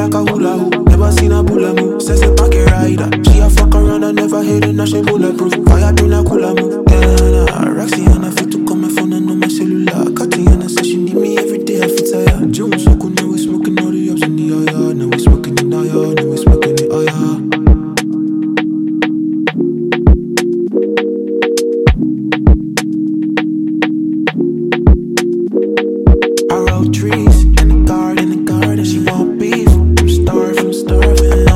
like a hula hoop. Never seen a bullet move. Says a pocket rider. She a fuck around, I never hit it, now she bulletproof. Fire been a cooler move. Yeah, Roxy and I fit to call my phone and on my cellular. Katiana says she need me every day, I fit tired. June so cool, now we smoking all the ups in the aya. Now we smoking in the aya, now we smoking the aya. Trees in the garden, she want beef. I'm starving.